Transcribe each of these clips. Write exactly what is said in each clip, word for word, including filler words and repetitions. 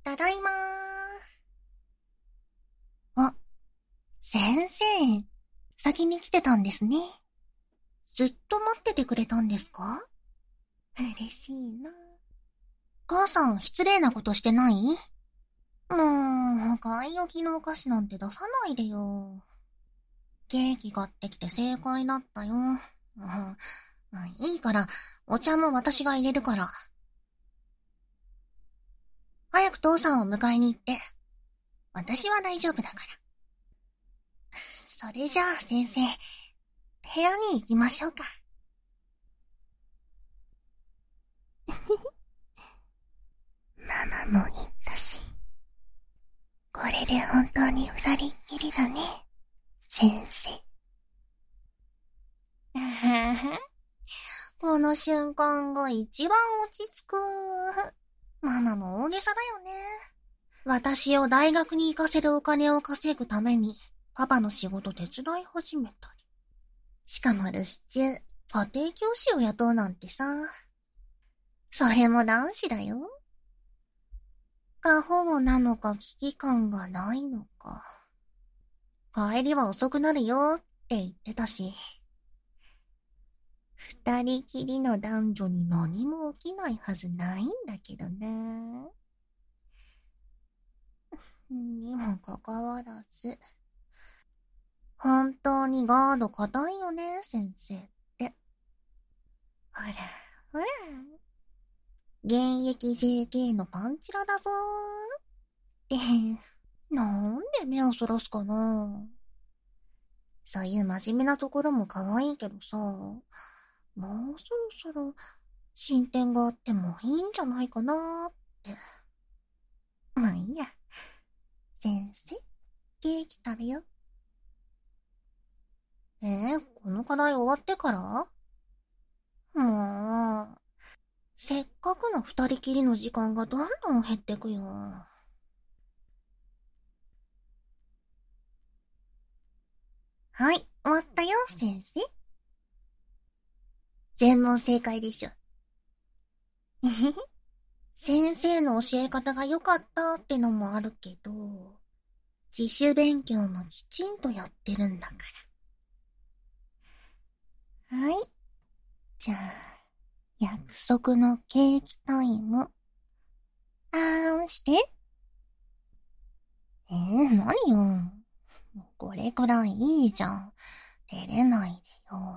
ただいまー。あ、先生、先に来てたんですね。ずっと待っててくれたんですか？嬉しいな。母さん、失礼なことしてない？もう、買い置きのお菓子なんて出さないでよ。ケーキ買ってきて正解だったよ。うん、いいから、お茶も私が入れるから。早く父さんを迎えに行って。私は大丈夫だから。それじゃあ先生、部屋に行きましょうか。ママも言ったし。これで本当に二人っきりだね、先生。この瞬間が一番落ち着く。ママも大げさだよね。私を大学に行かせるお金を稼ぐために、パパの仕事手伝い始めたり。しかも留守中、家庭教師を雇うなんてさ。それも男子だよ。過保護なのか危機感がないのか。帰りは遅くなるよって言ってたし。二人きりの男女に何も起きないはずないんだけどね。にもかかわらず。本当にガード固いよね、先生って。ほら、ほら。現役 ジェーケー のパンチラだぞー。って、なんで目をそらすかな。そういう真面目なところも可愛いけどさ、もうそろそろ進展があってもいいんじゃないかなーって。まあいいや。先生、ケーキ食べよ。えー、この課題終わってから？もう、せっかくの二人きりの時間がどんどん減ってくよ。はい、終わったよ、先生。全問正解でしょ。先生の教え方が良かったってのもあるけど、自主勉強もきちんとやってるんだから。はい。じゃあ、約束のケーキタイム。あーんして。えー、何よ。これくらいいいじゃん。照れないでよ。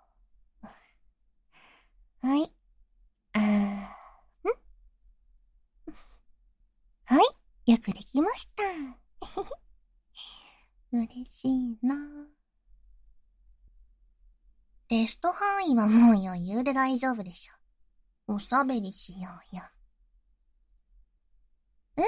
はい。あー、んはい。よくできました。嬉しいな。テスト範囲はもう余裕で大丈夫でしょ。おしゃべりしようよ。え？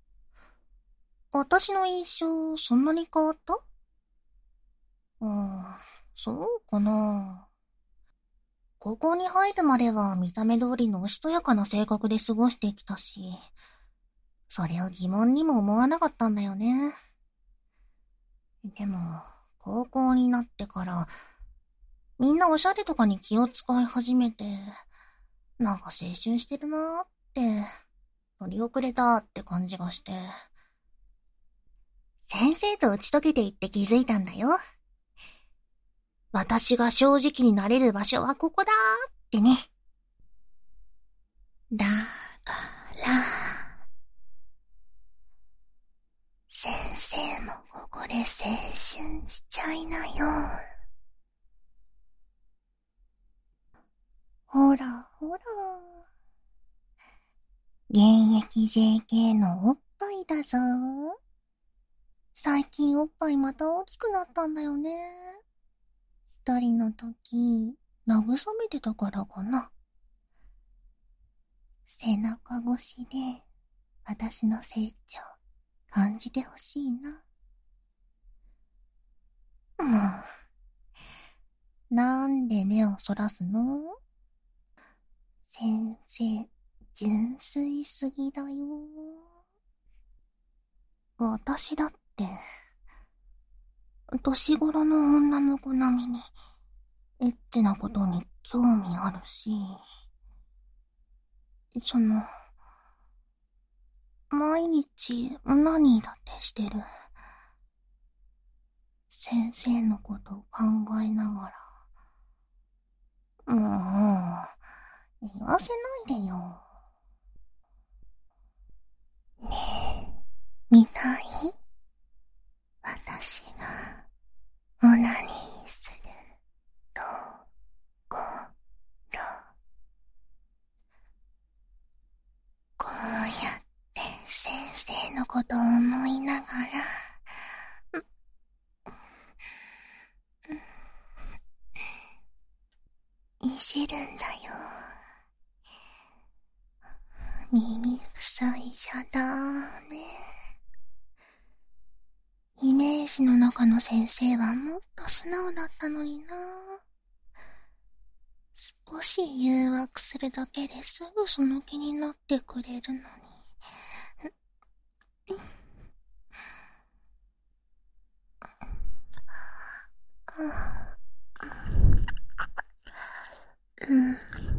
私の印象、そんなに変わった？うーん、そうかな。高校に入るまでは見た目通りのおしとやかな性格で過ごしてきたし、それを疑問にも思わなかったんだよね。でも、高校になってから、みんなおしゃれとかに気を使い始めて、なんか青春してるなーって、乗り遅れたって感じがして。先生と打ち解けていって気づいたんだよ。私が正直になれる場所はここだーってね。だから、先生もここで青春しちゃいなよ。ほらほら。現役 ジェーケー のおっぱいだぞ。最近おっぱいまた大きくなったんだよね。一人の時、慰めてたからかな。背中越しで、私の成長、感じてほしいな。もう、なんで目をそらすの？先生、純粋すぎだよ。私だって、年頃の女の子並みに、エッチなことに興味あるし、その、ま毎日何だってしてる。先生のことを考えながら。もう、言わせないでよ。ねえ、見たい？私が、オナニーするところ。こうやって先生のことを思いながら、いじるんだよ。耳塞いじゃダメ。イメージの中の先生はもっと素直だったのにな。少し誘惑するだけですぐその気になってくれるのに。うん。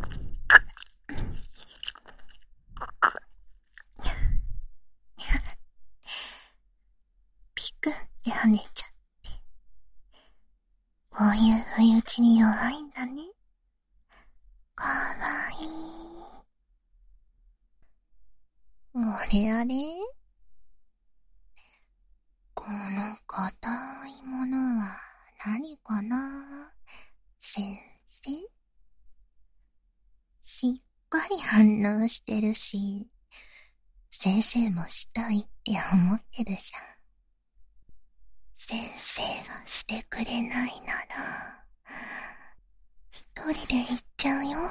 ピクって跳ねちゃって。こういう不意打ちに弱いんだね。かわいい。あれあれ？この硬いものは何かな？先生？しっかり反応してるし、先生もしたいって思ってるじゃん。先生がしてくれないなら、一人で行っちゃうよ。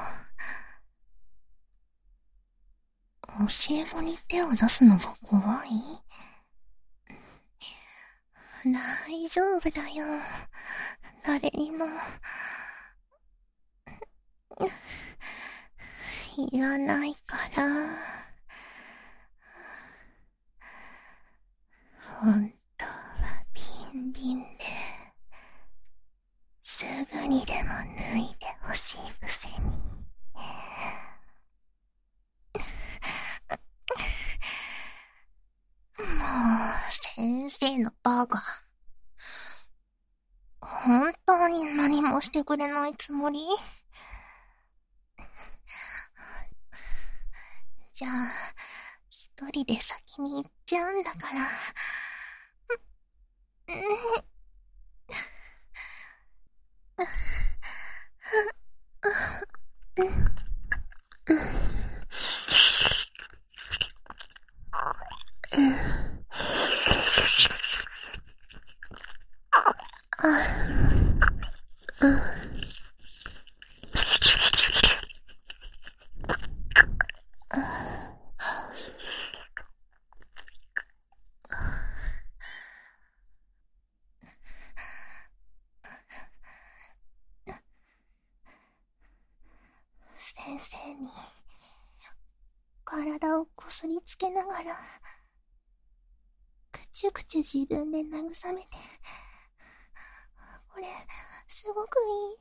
教え子に手を出すのが怖い？大丈夫だよ。誰にも。いらないから。本当はビンビンで、すぐにでも脱いでほしいくせに。もう、先生のバカ。本当に何もしてくれないつもり？じゃあ、一人で先に行っちゃうんだから。先生に体をこすりつけながら、くちゅくちゅ自分で慰めて、これすごくいい。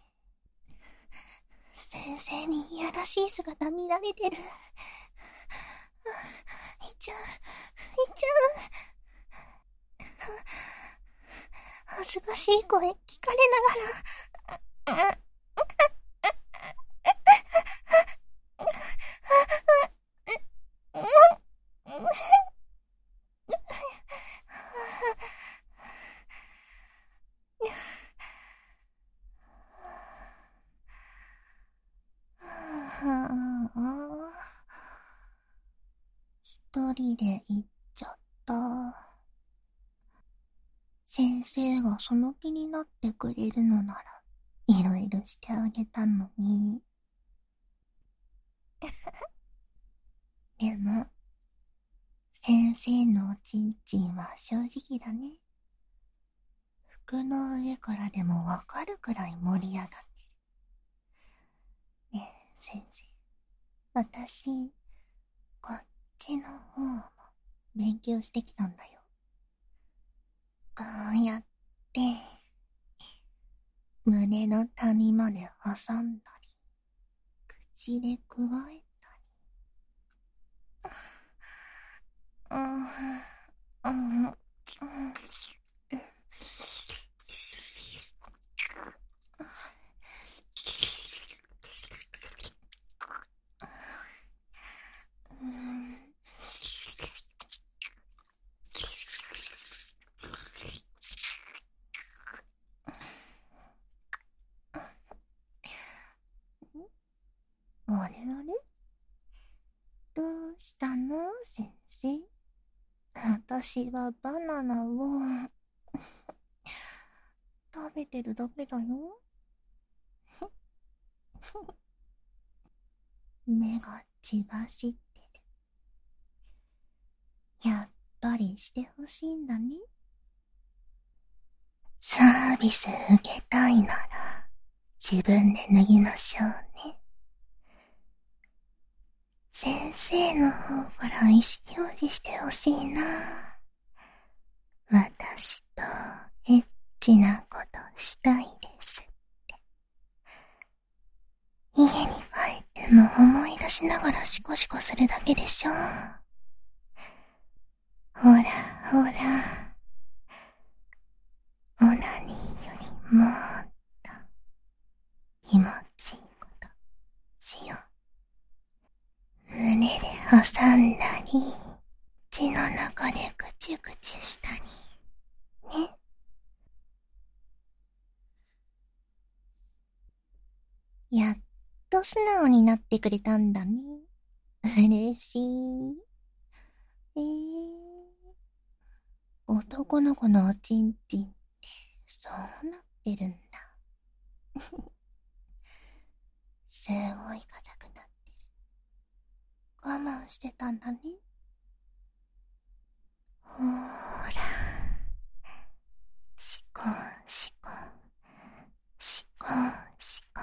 先生にいやらしい姿見られてる。いっちゃう、いっちゃう。恥ずかしい声聞かれながら。一人で行っちゃった。先生がその気になってくれるのなら、いろいろしてあげたのに。でも、先生のおちんちんは正直だね。服の上からでもわかるくらい盛り上がってる。ねえ、先生。私、こっちの方も勉強してきたんだよ。こうやって、胸の谷まで挟んだり、口でくわえたり。 うん、うん、あれあれ、どうしたの先生。私はバナナを食べてるだけだよ。目が血走ってる。やっぱりしてほしいんだね。サービス受けたいなら自分で脱ぎましょうね。先生の方から意思表示してほしいな。私とエッチなことしたいですって。家に帰っても思い出しながらシコシコするだけでしょ。ほらほら、オナニーよりもっと気持ちいいことしよう。胸で挟んだり、血の中でぐちゅぐちゅしたりね。やっと素直になってくれたんだね。嬉しい。えー、男の子のおちんちんってそうなってるんだ。すごい硬くなってる。我慢してたんだね。ほーら、しこしこしこしこ。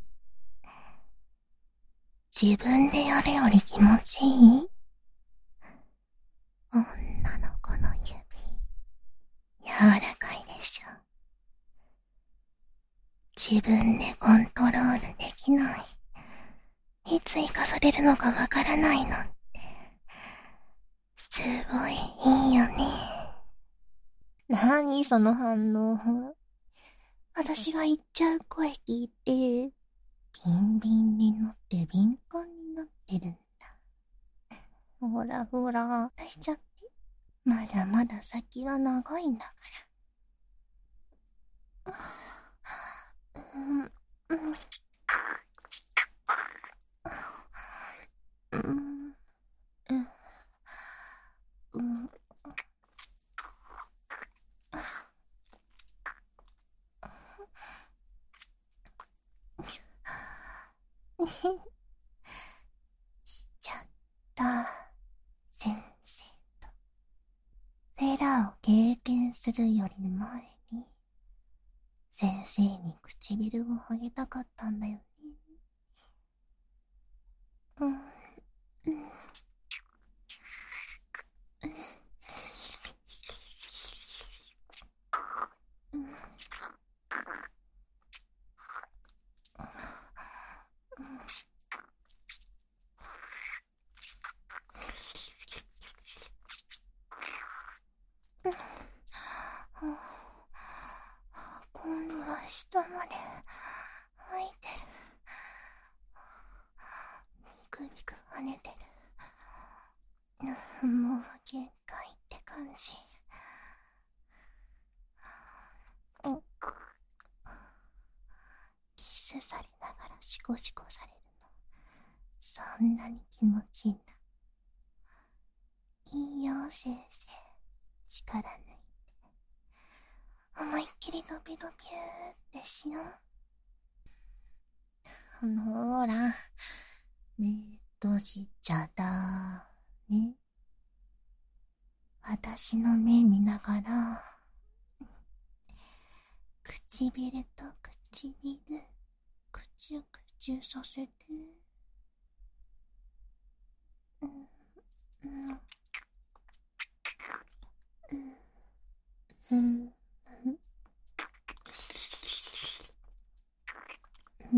自分でやるより気持ちいい？女の子の指、柔らかいでしょ。自分でコントロールできない。いつ生かされるのかわからないのって、すごいいいよね。なにその反応。私が言っちゃう声聞いて、ビンビンになって敏感になってるんだ。ほらほら、出しちゃって。まだまだ先は長いんだから。うん、うん、うん、うん、うん。しちゃった。先生とフェラを経験するより前に先生に唇をあげたかったんだよね。うん、うん、うん、今度は下まで開いてる。ビクビク跳ねてる。もう限界って感じ。うん、キスされながらシコシコされるの、そんなに気持ちいいんだ。いいよ先生、力抜いて思いっきりドビドビューってしよう。ほら、目閉じちゃだね。私の目見ながら唇と唇くちゅくちゅさせて。うん、うん、うん、うん、うん、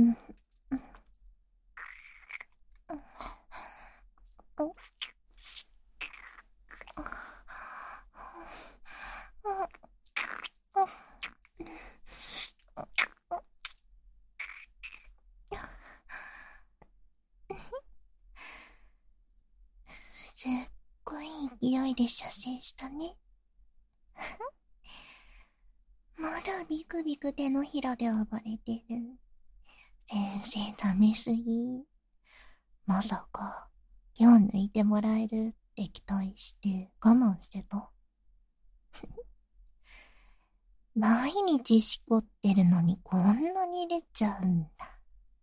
勢いで射精したね。まだビクビク手のひらで暴れてる。先生ダメすぎ。まさか今日抜いてもらえるって期待して我慢してた。毎日しこってるのにこんなに出ちゃうんだ。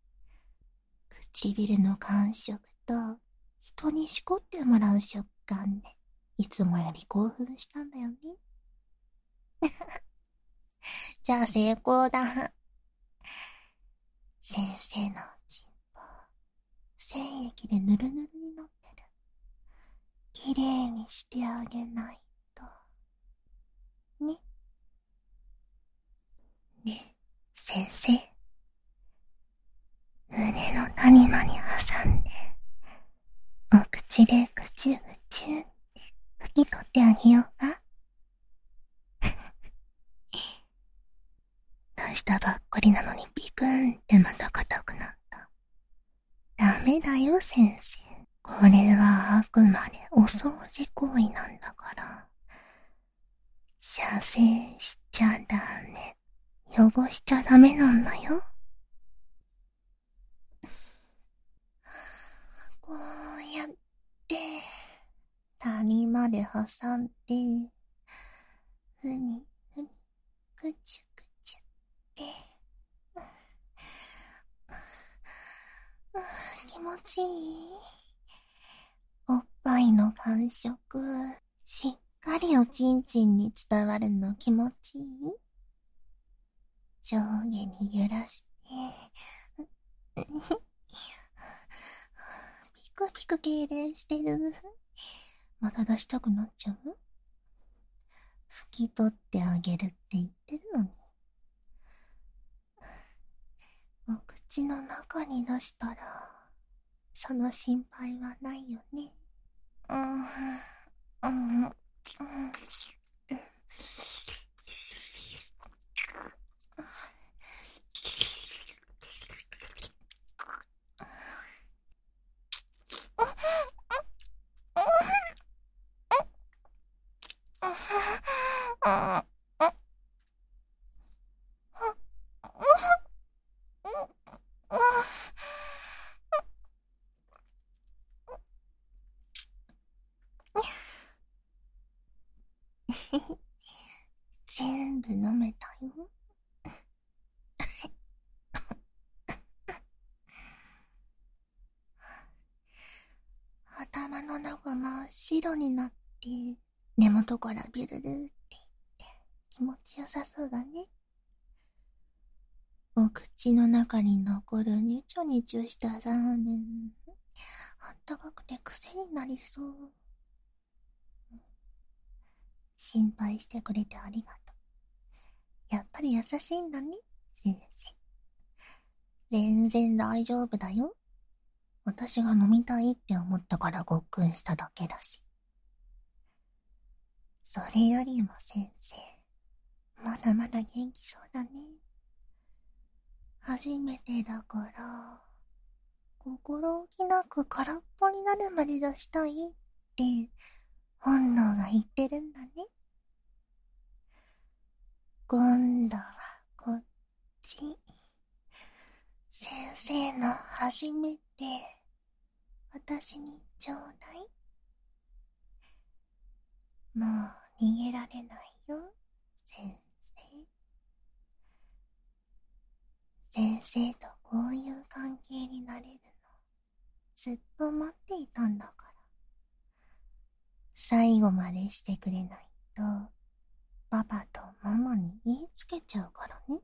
唇の感触と人にしこってもらう食感でいつもより興奮したんだよね。じゃあ成功だ。先生のチンポ精液でぬるぬるになってる。きれいにしてあげないとね。ね、先生、胸の谷間に挟んでお口でぐちゅぐちゅって拭き取ってあげようか。出したばっかりなのにビクンってまた硬くなった。ダメだよ先生。これはあくまでお掃除行為なんだから。射精しちゃダメ。汚しちゃダメなんだよ。こうやって谷まで挟んでふみふみくちゅくちゅって気持ちいい。おっぱいの感触しっかりおちんちんに伝わるの気持ちいい。上下に揺らしてピクピク痙攣してる。また出したくなっちゃう？拭き取ってあげるって言ってるのに。お口の中に出したらその心配はないよね。うん、うん、うん。全部飲めたよ。頭の中真っ白になって根元からビルルっていって気持ちよさそうだね。お口の中に残るニチョニチョしたラーメン、あったかくて癖になりそう。心配してくれてありがとう。やっぱり優しいんだね、先生。全然大丈夫だよ。私が飲みたいって思ったからごっくんしただけだし。それよりも先生、まだまだ元気そうだね。初めてだから心置きなく空っぽになるまで出したいって本能が言ってるんだね。今度はこっち。先生の初めて私にちょうだい。もう逃げられないよ先生。先生とこういう関係になれるのずっと待っていたんだから。最後までしてくれないとパパとママに言いつけちゃうからね。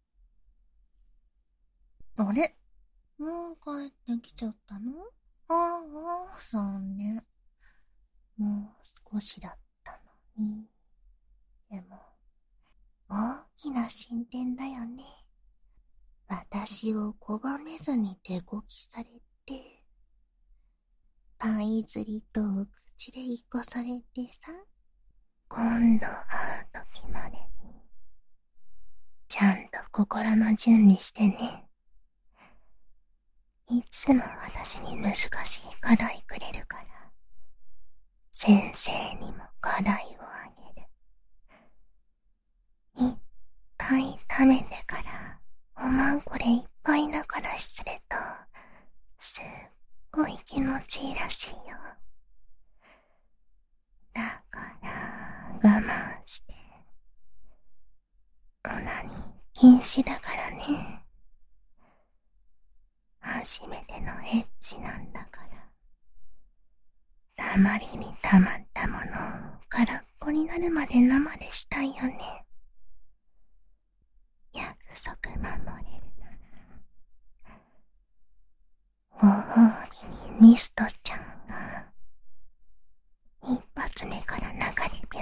あれ、もう帰ってきちゃったの？ああ、残念。もう少しだったのに。でも大きな進展だよね。私を拒めずに手こきされて、パイ釣りとお口で一個されてさ、今度会う時までにちゃんと心の準備してね。いつも私に難しい課題くれるから先生にも課題をあげる。いっぱい食べてから、おまんこれいっぱいだからすると、すっごい気持ちいいらしいよ。だから我慢して。オナニー禁止だからね。初めてのエッチなんだから。たまりにたまったものを空っぽになるまで生でしたいよね。約束守れるなら。ご褒美にミストちゃんが一発目から中でぴょ